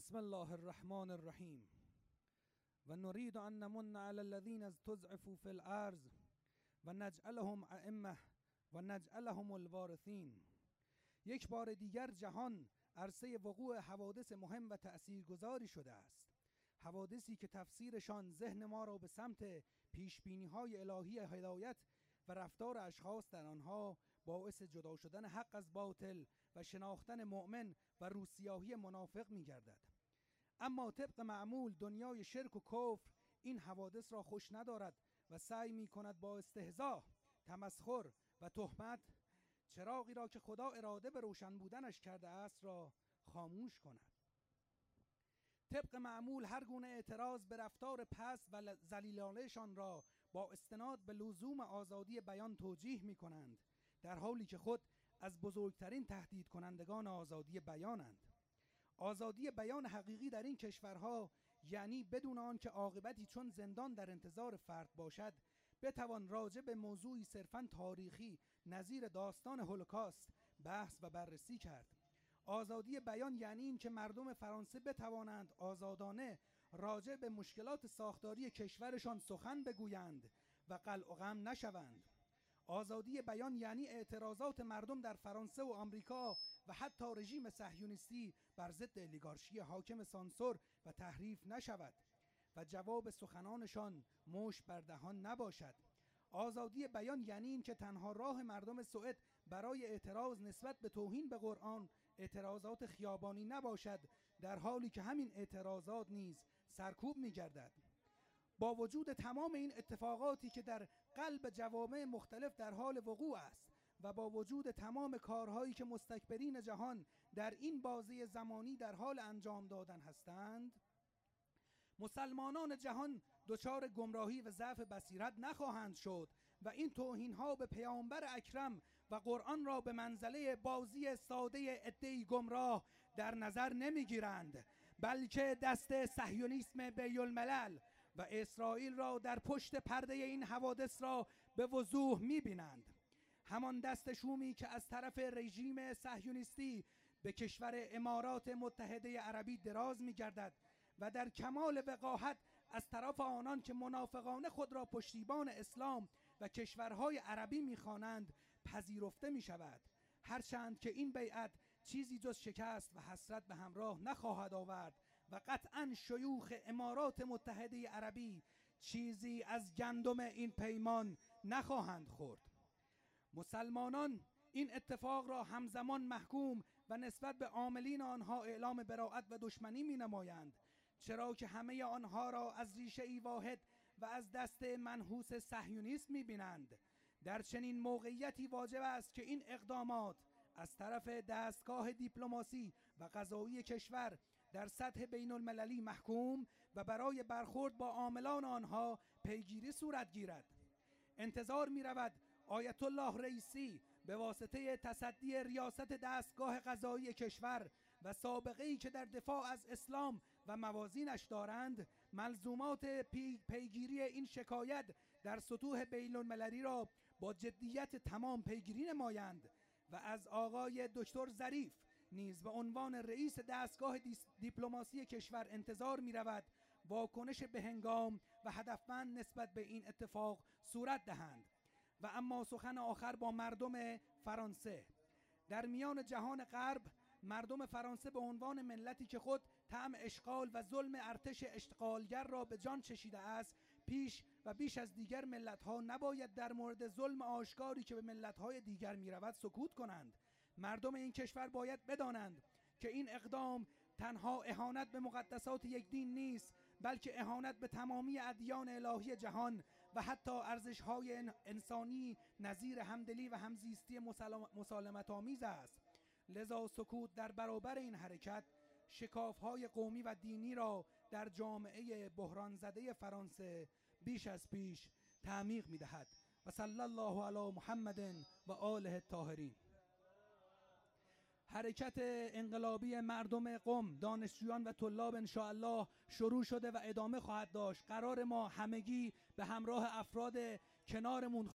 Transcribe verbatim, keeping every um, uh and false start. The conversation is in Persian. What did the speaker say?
بسم الله الرحمن الرحیم و نرید ان نمن علی الذین استضعفوا فی الارض و نجعلهم ائمه و نجعلهم الوارثین. یک بار دیگر جهان عرصه وقوع حوادث مهم و تأثیرگذاری شده است، حوادثی که تفسیرشان ذهن ما را به سمت پیشبینی‌های الهی هدایت و رفتار اشخاص در آنها باعث جدا شدن حق از باطل و شناختن مؤمن و روسیاهی منافق می گردد. اما طبق معمول دنیای شرک و کفر این حوادث را خوش ندارد و سعی می کند با استهزاء، تمسخر و تهمت چراغی را که خدا اراده به روشن بودنش کرده است را خاموش کند. طبق معمول هر گونه اعتراض به رفتار پست و ذلیلانه‌شان را با استناد به لزوم آزادی بیان توجیه می کنند، در حالی که خود از بزرگترین تهدید کنندگان آزادی بیانند. آزادی بیان حقیقی در این کشورها یعنی بدون آن که عاقبتی چون زندان در انتظار فرد باشد بتوان راجع به موضوعی صرفاً تاریخی نظیر داستان هولوکاست بحث و بررسی کرد. آزادی بیان یعنی این که مردم فرانسه بتوانند آزادانه راجع به مشکلات ساختاری کشورشان سخن بگویند و قلع و قم نشوند. آزادی بیان یعنی اعتراضات مردم در فرانسه و آمریکا و حتی رژیم صهیونیستی بر ضد اولیگارشی حاکم سانسور و تحریف نشود و جواب سخنانشان مشت بر دهان نباشد. آزادی بیان یعنی این که تنها راه مردم سوئد برای اعتراض نسبت به توهین به قرآن اعتراضات خیابانی نباشد، در حالی که همین اعتراضات نیز سرکوب می گردد. با وجود تمام این اتفاقاتی که در قلب جوامع مختلف در حال وقوع است و با وجود تمام کارهایی که مستکبرین جهان در این بازه زمانی در حال انجام دادن هستند، مسلمانان جهان دچار گمراهی و ضعف بصیرت نخواهند شد و این توهین‌ها به پیامبر اکرم و قرآن را به منزله بازی ساده عده‌ای گمراه در نظر نمیگیرند، بلکه دست صهیونیسم بین‌الملل و اسرائیل را در پشت پرده این حوادث را به وضوح می‌بینند. همان دست شومی که از طرف رژیم صهیونیستی به کشور امارات متحده عربی دراز می‌گردد و در کمال وقاحت از طرف آنان که منافقانه خود را پشتیبان اسلام و کشورهای عربی می‌خوانند پذیرفته می‌شود، هرچند که این بیعت چیزی جز شکست و حسرت به همراه نخواهد آورد و قطعاً شیوخ امارات متحده عربی چیزی از گندم این پیمان نخواهند خورد. مسلمانان این اتفاق را همزمان محکوم و نسبت به عاملین آنها اعلام براءت و دشمنی می نمایند، چرا که همه آنها را از ریشه ای واحد و از دست منحوس صهیونیسم می بینند. در چنین موقعیتی واجب است که این اقدامات از طرف دستگاه دیپلماسی و قضایی کشور در سطح بین المللی محکوم و برای برخورد با عاملان آنها پیگیری صورت گیرد. انتظار می رود آیت الله رئیسی به واسطه تصدی ریاست دستگاه قضایی کشور و سابقه‌ای که در دفاع از اسلام و موازینش دارند ملزومات پی پیگیری این شکایت در سطوح بین المللی را با جدیت تمام پیگیری نمایند و از آقای دکتر ظریف نیز به عنوان رئیس دستگاه دیپلماسی کشور انتظار می رود واکنش بهنگام و هدفمند نسبت به این اتفاق صورت دهند. و اما سخن آخر با مردم فرانسه. در میان جهان غرب مردم فرانسه به عنوان ملتی که خود طعم اشغال و ظلم ارتش اشغالگر را به جان چشیده است پیش و بیش از دیگر ملت‌ها نباید در مورد ظلم آشکاری که به ملت‌های دیگر می‌رود سکوت کنند. مردم این کشور باید بدانند که این اقدام تنها اهانت به مقدسات یک دین نیست، بلکه اهانت به تمامی ادیان الهی جهان و حتی ارزش‌های انسانی نظیر همدلی و همزیستی مسالمت آمیز است. لذا سکوت در برابر این حرکت شکاف‌های قومی و دینی را در جامعه بحران زده فرانسه بیش از پیش تعمیق می‌دهد. و صلی الله علی محمد و آله الطاهرین. حرکت انقلابی مردم قم، دانشجویان و طلاب انشاءالله شروع شده و ادامه خواهد داشت. قرار ما همگی به همراه افراد کنارمون